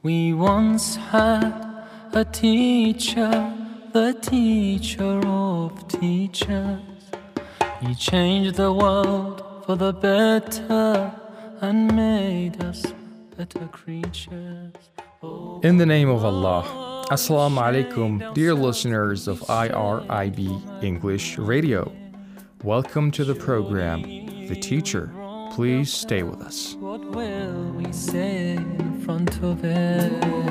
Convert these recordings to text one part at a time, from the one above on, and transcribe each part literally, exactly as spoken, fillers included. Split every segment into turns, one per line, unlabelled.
We once had a teacher, the teacher of teachers. He changed the world for the better and made us better creatures. Oh,
In the name of Allah, Assalamu alaikum, dear listeners of I R I B English Radio. Welcome to the program, The Teacher. Please stay with us.
what will we say in front of it?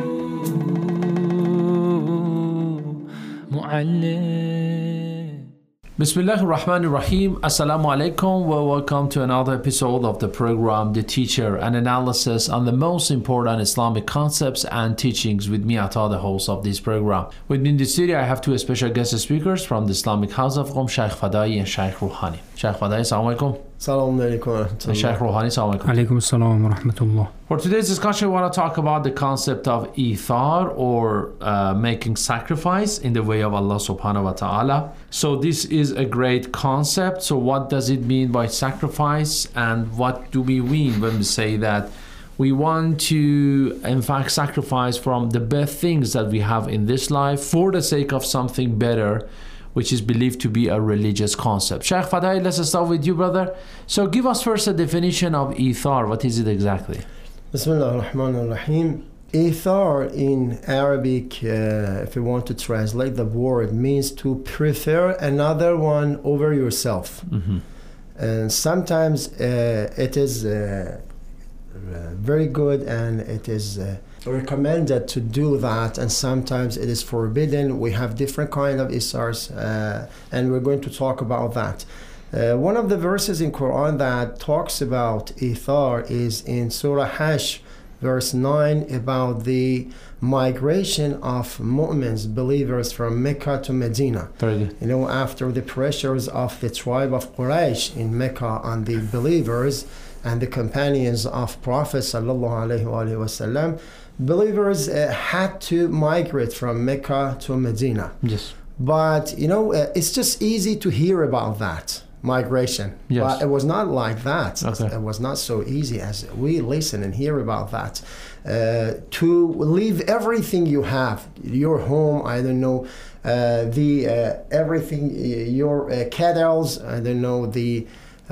Mu'allim.
Bismillah ar-Rahman ar-Rahim. Assalamu alaikum. Well, welcome to another episode of the program The Teacher, an analysis on the most important Islamic concepts and teachings with me, Ata, the host of this program. With me in the studio, I have two special guest speakers from the Islamic House of Qom, Shaykh Fadai and Shaykh Rouhani. Shaykh Fadai, assalamu alaikum.
Assalamu alaikum.
And Shaykh Rouhani, assalamu alaikum.
Alaikum assalam wa rahmatullah.
For today's discussion, we want to talk about the concept of ithar, or uh, making sacrifice in the way of Allah subhanahu wa ta'ala. So this is a great concept. So what does it mean by sacrifice, and what do we mean when we say that we want to, in fact, sacrifice from the best things that we have in this life for the sake of something better, which is believed to be a religious concept. Shaykh Fadai, let's start with you, brother. So give us first a definition of ithar. What is it exactly?
Bismillah ar-Rahman ar-Rahim. Ithar in Arabic, uh, if you want to translate the word, means to prefer another one over yourself.
Mm-hmm.
And sometimes uh, it is uh, uh, very good and it is uh, recommended to do that, and sometimes it is forbidden. We have different kind of ithars, uh, and we're going to talk about that. Uh, one of the verses in Quran that talks about ithar is in Surah Hajj, verse nine, about the migration of mu'mins, believers, from Mecca to Medina.
Very good.
You know, after the pressures of the tribe of Quraysh in Mecca on the believers and the companions of Prophet sallallahu alaihi wasallam, believers uh, had to migrate from Mecca to Medina.
Yes.
But, you know, uh, it's just easy to hear about that migration.
Yes.
But it was not like that.
Okay.
It was not so easy as we listen and hear about that. Uh, to leave everything you have, your home, I don't know, uh, the uh, everything, your uh, kettles, I don't know, the, uh,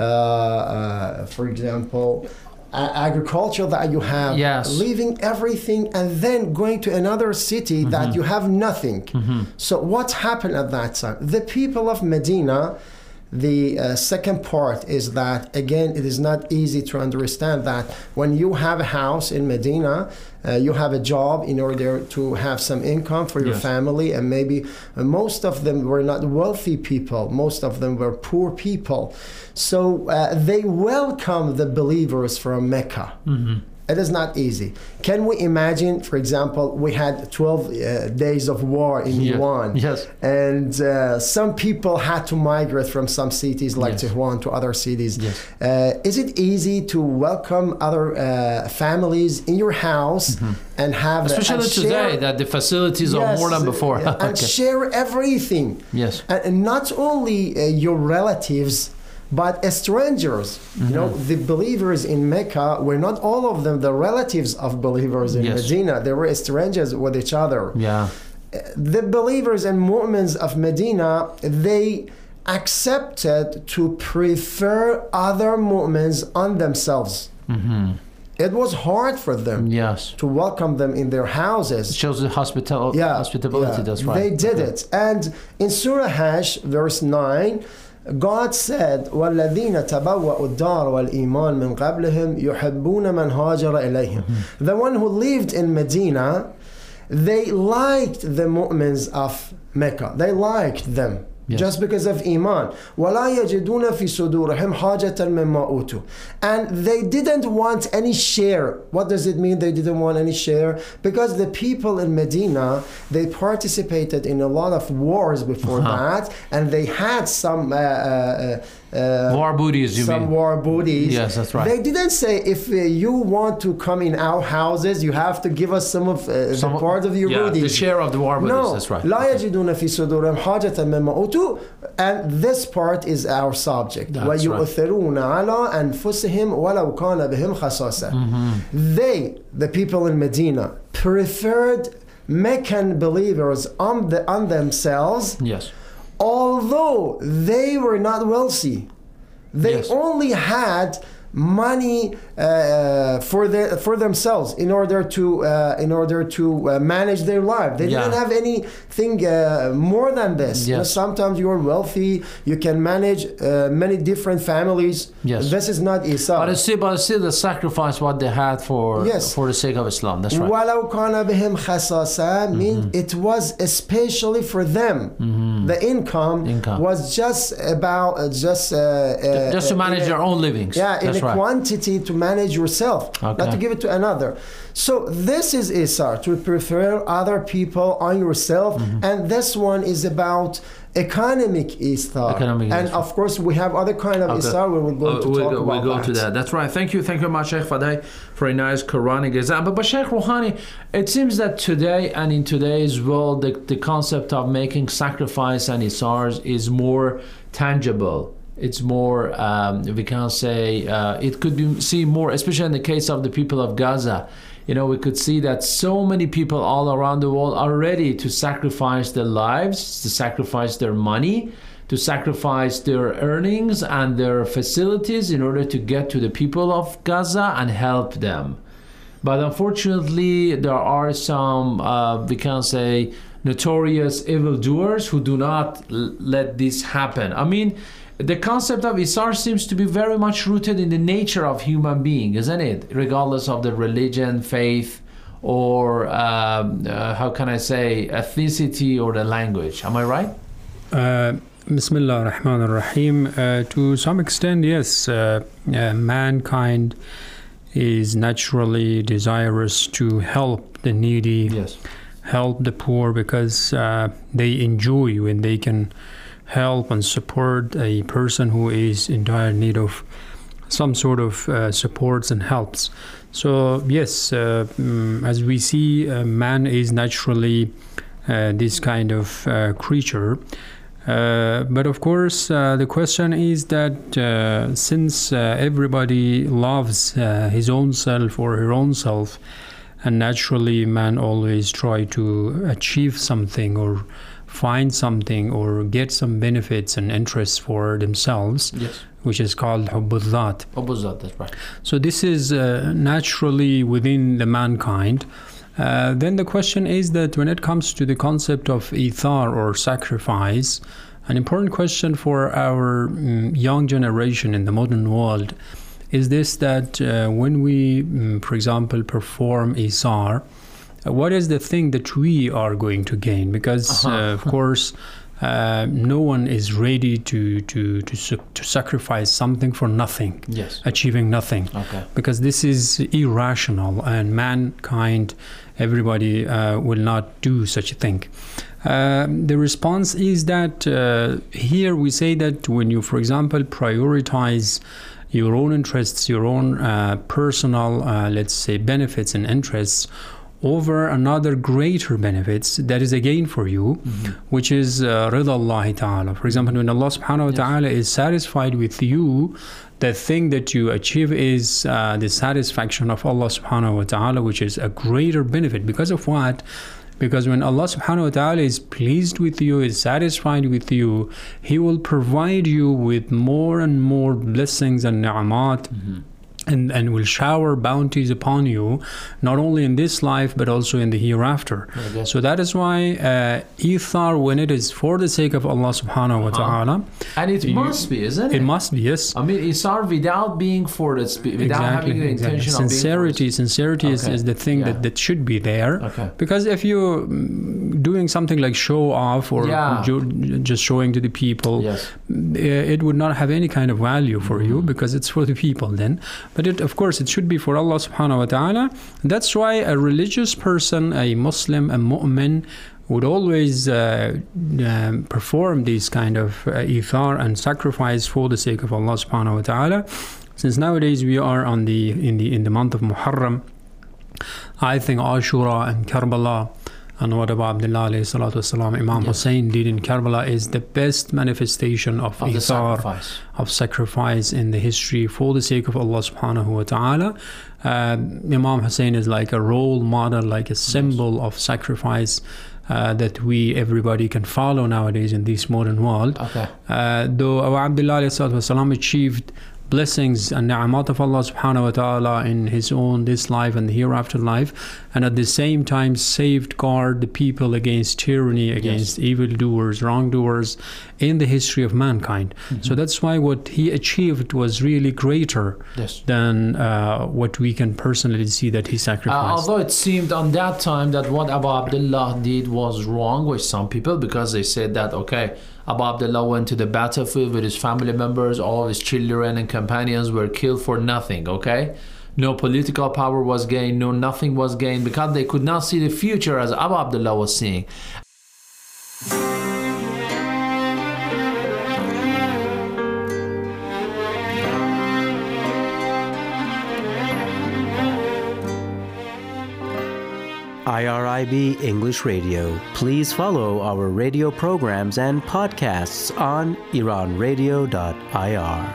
uh, for example, agriculture that you have,
yes.
leaving everything and then going to another city mm-hmm. that you have nothing.
Mm-hmm.
So what happened at that time? The people of Medina, the uh, second part is that, again, it is not easy to understand that when you have a house in Medina, uh, you have a job in order to have some income for your
yes.
family, and maybe uh, most of them were not wealthy people, most of them were poor people. So uh, they welcome the believers from Mecca.
Mm-hmm.
It is not easy. Can we imagine, for example, we had twelve uh, days of war in
yeah.
Iran.
Yes.
And uh, some people had to migrate from some cities like
yes.
Tehran to other cities.
Yes.
Uh, is it easy to welcome other uh, families in your house mm-hmm. and have...
Especially
and
today,
share,
that the facilities
yes,
are more than before.
and
okay.
share everything.
Yes.
And, and not only uh, your relatives, but strangers, mm-hmm. you know, the believers in Mecca were not all of them the relatives of believers in
yes.
Medina. They were strangers with each other.
Yeah.
The believers and mu'mins of Medina, they accepted to prefer other mu'mins on themselves.
Mm-hmm.
It was hard for them
yes.
to welcome them in their houses.
It shows the hospital-
yeah,
hospitality,
yeah.
that's right.
They did
okay.
it. And in Surah Hajj, verse nine, God said, وَالَّذِينَ تَبَوَّأُوا الدَّارَ وَالْإِيمَانَ مِنْ قَبْلِهِمْ يُحِبُّونَ مَنْ هَاجَرَ إِلَيْهِمْ. Mm-hmm. The one who lived in Medina, they liked the mu'mins of Mecca. They liked them. Yes. Just because of Iman. وَلَا يَجِدُونَ فِي صُدُورِهِمْ حَاجَةً مِمَّا أُوتُوا. And they didn't want any share. What does it mean they didn't want any share? Because the people in Medina, they participated in a lot of wars before uh-huh. that, and they had some uh, uh, uh,
war booties, you
some
mean?
war booties.
Yes, that's right.
They didn't say if uh, you want to come in our houses, you have to give us some of uh,
Some-
the part of your
yeah,
booties.
the share of the war booties,
No,
that's right.
لا
Okay.
يجدون في صدورهم حاجة مما أوتوا, and this part is our subject.
That's right.
ويؤثرون على أنفسهم ولو كان بهم خصاصة.
Mm-hmm.
They, the people in Medina, preferred Meccan believers on the on themselves,
Yes.
although they were not wealthy. They
Yes.
only had money uh, for their for themselves in order to uh, in order to uh, manage their life. They
Yeah.
didn't have anything uh, more than this. You know,
Yes.
sometimes you are wealthy, you can manage uh, many different families.
Yes.
This is not Isa.
But it's still, but it's still the sacrifice what they had for
Yes.
for the sake of Islam. That's right.
ولو كان بهم خصاصة mean it was especially for them. The income,
Income.
was just about uh, just uh, uh,
Just to
uh,
manage
in a-
their own livings.
Yeah, in
That's
a
right.
quantity to manage yourself, not
Okay.
to give it to another. So this is Isar, to prefer other people on yourself, and this one is about economic Isar.
Economic
and
Isar.
of course we have other kind of
Okay.
Isar where we're going
Uh,
to
we'll
talk
go,
about
we'll go
that.
to that. That's right. Thank you. Thank you very much, Sheikh Fadai, for a nice Quranic example. But Sheikh Rouhani, it seems that today and in today's world, the, the concept of making sacrifice and isars is more tangible. It's more, um, we can say, uh, it could be seen more, especially in the case of the people of Gaza. You know, we could see that so many people all around the world are ready to sacrifice their lives, to sacrifice their money, to sacrifice their earnings and their facilities in order to get to the people of Gaza and help them. But unfortunately, there are some, uh, we can say, notorious evildoers who do not l- let this happen. I mean, the concept of Isar seems to be very much rooted in the nature of human being, isn't it? Regardless of the religion, faith, or um, uh, how can I say, ethnicity or the language. Am I right?
Uh, Bismillah ar-Rahman ar-Rahim. Uh, to some extent, yes, uh, uh, mankind is naturally desirous to help the needy,
Yes.
help the poor, because uh, they enjoy when they can help and support a person who is in dire need of some sort of uh, supports and helps. So yes, uh, mm, as we see, uh, man is naturally uh, this kind of uh, creature. Uh, but of course, uh, the question is that uh, since uh, everybody loves uh, his own self or her own self, and naturally man always try to achieve something or find something or get some benefits and interests for themselves,
Yes.
which is called hubbul dhat.
Opposite, that's right.
So this is uh, naturally within the mankind. Uh, then the question is that when it comes to the concept of ithar or sacrifice, an important question for our mm, young generation in the modern world is this, that uh, when we, mm, for example, perform ithar, uh, what is the thing that we are going to gain? Because,
Uh-huh.
uh, of course, uh, no one is ready to, to, to, su- to sacrifice something for nothing,
Yes.
achieving nothing,
Okay.
because this is irrational, and mankind, everybody uh, will not do such a thing. Uh, the response is that uh, here we say that when you, for example, prioritize your own interests, your own uh, personal, uh, let's say, benefits and interests over another greater benefits, that is a gain for you,
Mm-hmm.
which is uh, rida Allah ta'ala. For example, when Allah subhanahu wa
Yes.
ta'ala is satisfied with you, the thing that you achieve is uh, the satisfaction of Allah subhanahu wa ta'ala, which is a greater benefit. Because of what? Because when Allah subhanahu wa ta'ala is pleased with you, is satisfied with you, He will provide you with more and more blessings and ni'amat, and, and will shower bounties upon you, not only in this life but also in the hereafter.
Okay.
So that is why uh, ithar, when it is for the sake of Allah subhanahu wa
Uh-huh.
ta'ala,
And it
You-
must be, isn't it?
it must be, yes.
I mean, Isar without being for the sp- without having the intention of
Sincerity,
being
sincerity is,
Okay.
is the thing
Yeah.
that, that should be there.
for Okay.
Because if you're mm, doing something like show off or
Yeah.
ju- just showing to the people,
Yes.
uh, it would not have any kind of value for you, because it's for the people then. But it, of course, it should be for Allah subhanahu wa ta'ala. That's why a religious person, a Muslim, a mu'min, would always uh, um, perform these kind of uh, ithar and sacrifice for the sake of Allah subhanahu wa ta'ala. Since nowadays we are on the in the in the month of Muharram, I think Ashura and Karbala and what Abu Abdullah alayhi salatu wasalam, Imam
Yes.
Hussein did in Karbala is the best manifestation of,
Of the
ithar,
sacrifice.
of sacrifice in the history for the sake of Allah subhanahu wa ta'ala. Um, Imam Hussein is like a role model, like a symbol of sacrifice uh, that we, everybody can follow nowadays in this modern world.
Okay.
Uh, though Abu Abdullah alayhi salatu wasalam achieved blessings and ni'amat of Allah subhanahu wa ta'ala in his own this life and the hereafter life, and at the same time safeguard the people against tyranny, against evildoers, wrongdoers in the history of mankind. So that's why what he achieved was really greater
Yes.
than uh, what we can personally see that he
Uh,
sacrificed.
although it seemed on that time that what Abu Abdullah did was wrong with some people, because they said that, okay, Abu Abdullah went to the battlefield with his family members, all his children and companions were killed for nothing, okay? No political power was gained, no nothing was gained, because they could not see the future as Abu Abdullah was seeing.
I R I B English Radio. Please follow our radio programs and podcasts on iran radio dot I R.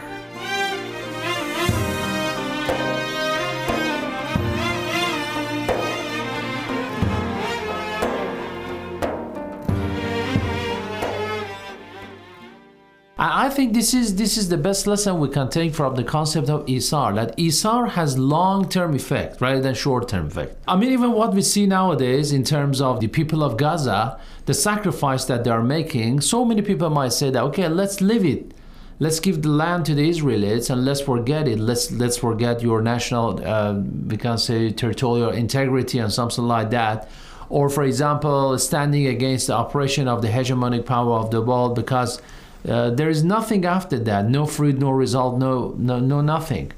I I think this is this is the best lesson we can take from the concept of Isar, that Isar has long-term effect rather than short-term effect. I mean, even what we see nowadays in terms of the people of Gaza, the sacrifice that they are making, so many people might say that, okay, let's leave it. Let's give the land to the Israelites and let's forget it. Let's let's forget your national, uh, we can say, territorial integrity and something like that. Or, for example, standing against the oppression of the hegemonic power of the world, because uh, there is nothing after that. No fruit, no result, no, no, no nothing.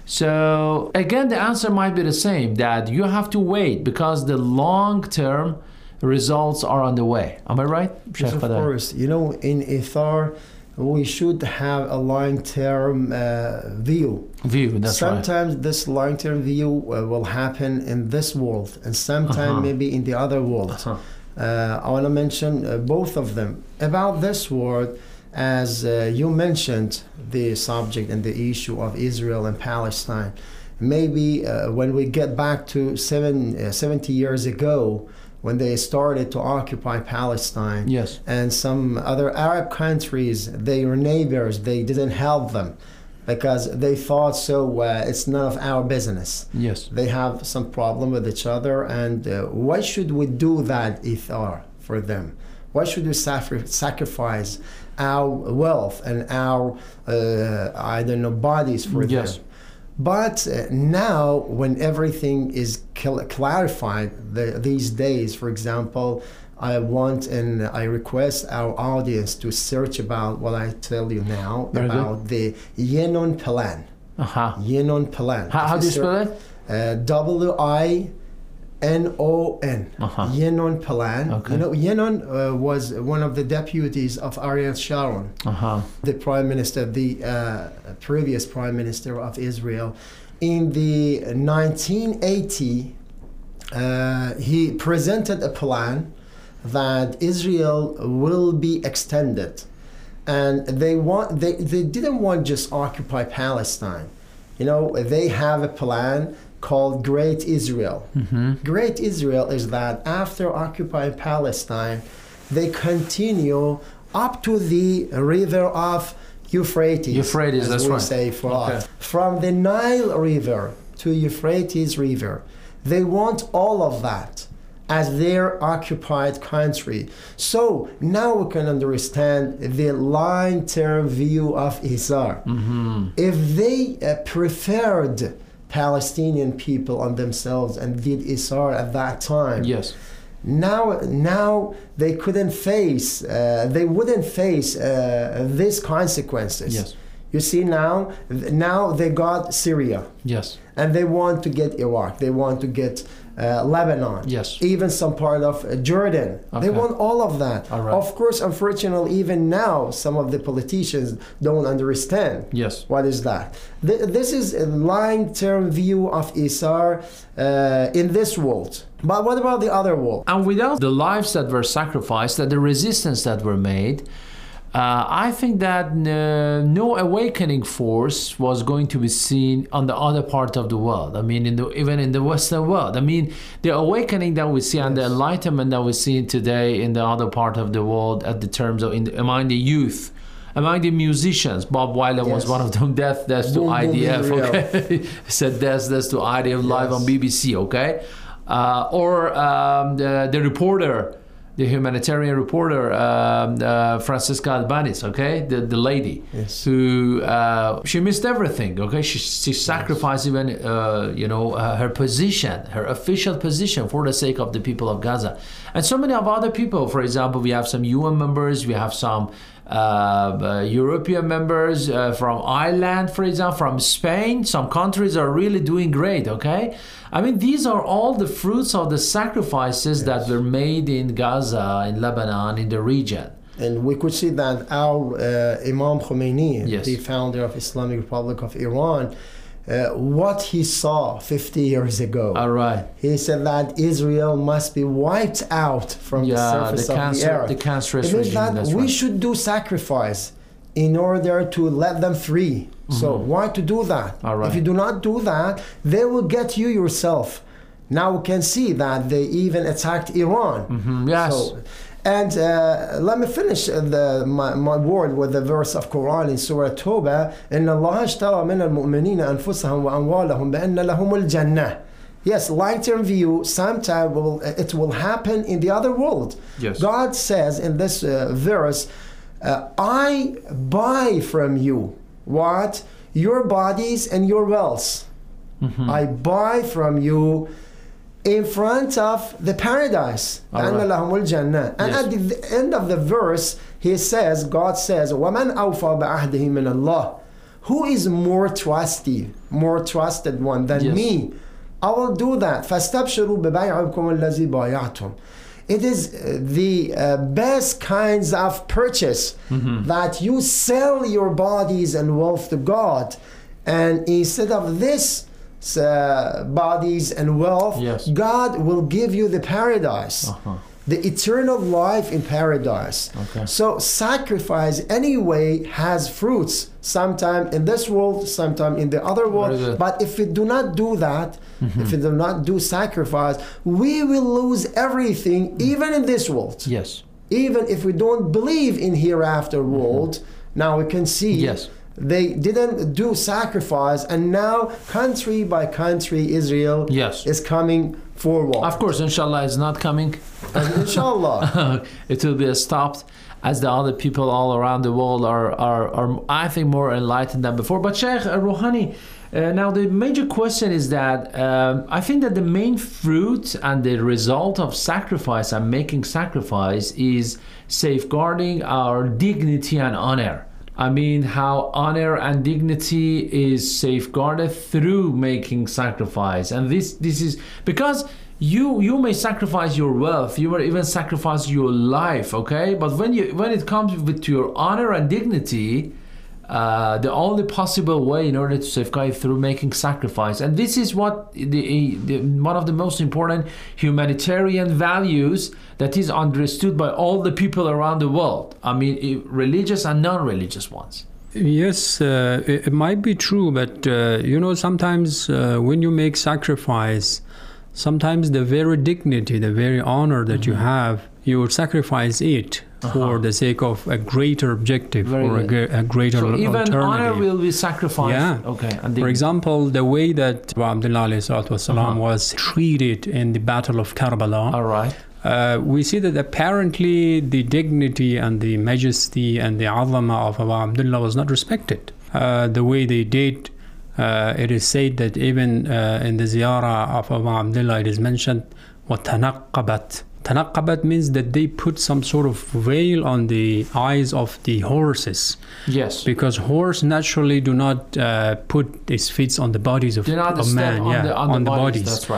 So, again, the answer might be the same, that you have to wait because the long-term results are on the way. Am I right,
Yes,
Sheikh
of
Fadel?
course. You know, in Ithar, we should have a long-term uh, view.
View, that's right.
Sometimes this long-term view uh, will happen in this world, and sometimes
Uh-huh.
maybe in the other world.
Uh-huh.
Uh, I want to mention uh, both of them. About this world, as uh, you mentioned, the subject and the issue of Israel and Palestine. Maybe uh, when we get back to seven, uh, seventy years ago, when they started to occupy Palestine,
Yes.
and some other Arab countries, they were neighbors, they didn't help them because they thought, so uh, it's none of our business.
Yes.
They have some problem with each other, and uh, why should we do that ithar for them? Why should we sacri- sacrifice our wealth and our, uh, I don't know, bodies for
Yes.
them? But uh, now, when everything is cl- clarified, the, these days, for example, I want and I request our audience to search about what I tell you now
Very good.
about the Yenon Plan.
Uh-huh.
Yenon Plan.
How, how do you
If you
spell
ser-
it?
uh, W I N O N.
Uh-huh.
Yenon Plan.
Okay.
You know, Yenon uh, was one of the deputies of Ariel Sharon,
Uh-huh.
the prime minister, the uh, previous prime minister of Israel. In the nineteen eighty, uh, he presented a plan that Israel will be extended, and they want they, they didn't want just occupy Palestine. You know, they have a plan called Great Israel.
Mm-hmm.
Great Israel is that after occupying Palestine, they continue up to the river of Euphrates.
Euphrates,
as
that's
we
right.
say for
Okay.
us. From the Nile River to Euphrates River, they want all of that as their occupied country. So now we can understand the long-term view of Isar.
Mm-hmm.
If they uh, preferred Palestinian people on themselves and did Isar at that time,
Yes.
now now they couldn't face, uh, they wouldn't face uh, these consequences.
Yes.
You see now, now they got Syria
Yes.
and they want to get Iraq, they want to get uh, Lebanon,
Yes.
even some part of uh, Jordan.
Okay.
They want all of that.
All right.
Of course, unfortunately, even now, some of the politicians don't understand.
Yes.
What is that? Th- this is a long-term view of Isar uh, in this world. But what about the other world?
And without the lives that were sacrificed, that the resistance that were made, uh, I think that uh, no awakening force was going to be seen on the other part of the world. I mean, in the, even in the Western world. I mean, the awakening that we see and the enlightenment that we see today in the other part of the world, at the terms of in the, among the youth, among the musicians. Bob Wyler was
Yes.
one of them. Death, death to
Boom, boom,
I D F.
Israel.
Okay, said death, death to I D F live
Yes.
on B B C. Okay. Uh, or um, the, the reporter, the humanitarian reporter, um, uh, Francisca Albanese, okay, the, the lady,
Yes.
who uh, she missed everything, okay, she, she sacrificed even, uh, you know, uh, her position, her official position for the sake of the people of Gaza. And so many of other people, for example, we have some U N members, we have some uh, uh, European members uh, from Ireland, for example, from Spain. Some countries are really doing great, okay? I mean, these are all the fruits of the sacrifices that were made in Gaza, in Lebanon, in the region.
And we could see that our uh, Imam Khomeini,
Yes.
the founder of Islamic Republic of Iran, uh, what he saw fifty years ago.
All right.
He said that Israel must be wiped out from
Yeah,
the surface
the
of
cancer-
the earth.
the cancerous
It means
regime,
that
that's
we
right.
should do sacrifice in order to let them free. So why to do that?
All right.
If you do not do that, they will get you yourself. Now we can see that they even attacked Iran.
Mhm, yes.
So, and uh, let me finish the, my, my word with the verse of Quran in Surah Tawbah. إن الله اشترى من المؤمنين أنفسهم وأموالهم بأن لهم الجنة. Yes, long-term view, sometime will, it will happen in the other world.
Yes.
God says in this uh, verse, uh, I buy from you what? Your bodies and your wealth.
Mhm.
I buy from you in front of the paradise.
All
أن
right.
لهم الجنة. And
Yes.
at the end of the verse, he says, God says, وَمَنْ أَوْفَى بَعَهْدِهِ مِنَ اللَّهِ. Who is more trusty, more trusted one than
Yes.
me? I will do that. فَاسْتَبْشِرُوا بِبَيْعِكُمُ الَّذِي بَايَعْتُمْ. It is uh, the uh, best kinds of purchase that you sell your bodies and wealth to God, and instead of this uh, bodies and wealth,
Yes.
God will give you the paradise,
Uh-huh.
the eternal life in paradise.
Okay.
So sacrifice anyway has fruits, sometime in this world, sometime in the other
Very
world.
good.
But if we do not do that, if we do not do sacrifice, we will lose everything, even in this world.
Yes.
Even if we don't believe in hereafter world, now we can see
Yes.
they didn't do sacrifice, and now country by country Israel
Yes.
is coming forward.
Of course, inshallah, it's not coming.
And inshallah.
It will be stopped as the other people all around the world are, are, are I think, more enlightened than before. But Sheikh uh, Rouhani, uh, now the major question is that um, I think that the main fruit and the result of sacrifice and making sacrifice is safeguarding our dignity and honor. I mean, how honor and dignity is safeguarded through making sacrifice. And this this is because you you may sacrifice your wealth, you may even sacrifice your life, okay? But when you when it comes with your honor and dignity, uh, the only possible way in order to safeguard it through making sacrifice. And this is what the, the one of the most important humanitarian values that is understood by all the people around the world. I mean, i- religious and non-religious ones.
Yes, uh, it, it might be true, but uh, you know, sometimes uh, when you make sacrifice, sometimes the very dignity, the very honor that you have, you will sacrifice it for the sake of a greater objective
Very
or a,
good.
gre- a greater
So even
alternative.
honor will be sacrificed.
Yeah.
Okay. And
For
dignity.
example, the way that Abdullah alayhi salatu wasalam
Uh-huh.
was treated in the Battle of Karbala,
All right.
uh, we see that apparently the dignity and the majesty and the azama of Abu Abdullah was not respected. Uh, the way they did, uh, it is said that even uh, in the ziyarah of Abu Abdullah, it is mentioned, وَتَنَقَّبَتْ. Tanaqabat means that they put some sort of veil on the eyes of the horses,
Yes.
because horse naturally do not uh, put its feet on the bodies of,
Do not
of
step
man,
on
yeah,
the on, the, bodies.
bodies.
That's right.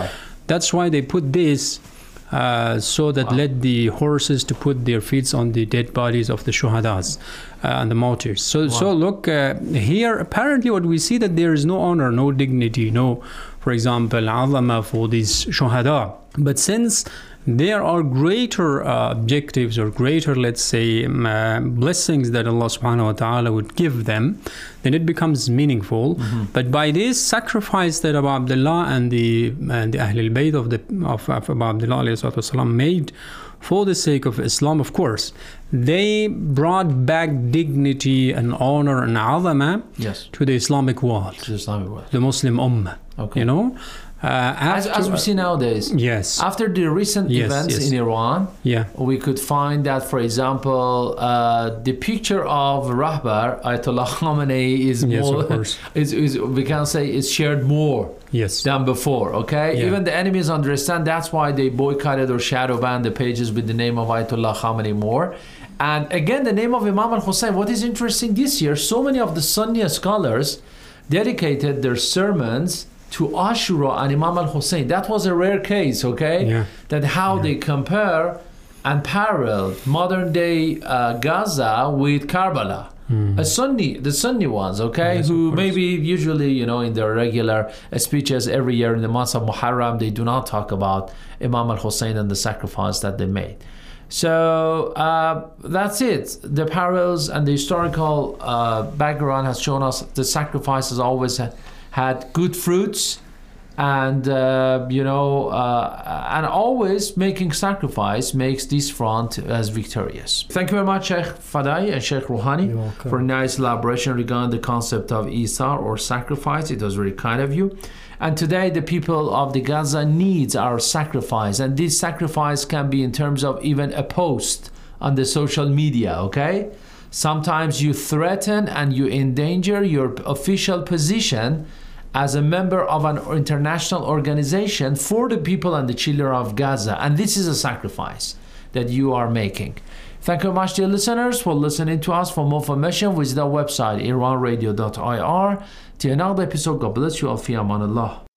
That's why they put this uh, so that
Wow.
let the horses to put their feet on the dead bodies of the shuhadas uh, and the martyrs. So,
Wow.
so look uh, here. Apparently, what we see that there is no honor, no dignity, no, for example, azama for these shuhada. But since there are greater uh, objectives or greater, let's say, um, uh, blessings that Allah subhanahu wa ta'ala would give them, then it becomes meaningful. Mm-hmm. But by this sacrifice that Abu Abdullah and the, and the Ahlul Bayt of, the, of, of Abu Abdullah والسلام, made for the sake of Islam, of course, they brought back dignity and honor and azama
Yes.
to the Islamic world,
To the Islamic world.
the Muslim ummah.
Okay.
You know? Uh,
As,
after,
as we see nowadays,
Yes.
after the recent
Yes,
events
yes.
in Iran,
Yeah.
we could find that, for example, uh, the picture of Rahbar Ayatollah Khamenei is
Yes,
more,
of course.
is, is we can say is shared more
Yes.
than before. Okay,
Yeah.
even the enemies understand that's why they boycotted or shadow banned the pages with the name of Ayatollah Khamenei more. And again, the name of Imam al-Hussein. What is interesting this year, so many of the Sunni scholars dedicated their sermons to Ashura and Imam al-Hussein. That was a rare case, okay?
Yeah.
That how they compare and parallel modern day uh, Gaza with Karbala. A Sunni, the Sunni ones, okay,
Yes, of
who
course.
maybe usually, you know, in their regular speeches every year in the month of Muharram, they do not talk about Imam al-Hussein and the sacrifice that they made. So uh, that's it. The parallels and the historical uh, background has shown us the sacrifice has always had, had good fruits, and uh, you know, uh, and always making sacrifice makes this front as victorious. Thank you very much, Sheikh Fadai and Sheikh Rouhani,
You're welcome.
for a nice elaboration regarding the concept of Isar or sacrifice. It was very kind of you. And today, the people of the Gaza needs our sacrifice, and this sacrifice can be in terms of even a post on the social media. Okay, sometimes you threaten and you endanger your official position as a member of an international organization for the people and the children of Gaza, and this is a sacrifice that you are making. Thank you very much, dear listeners, for listening to us. For more information, visit our website iran radio dot I R. Till another episode, God bless you all. Fi aman Allah.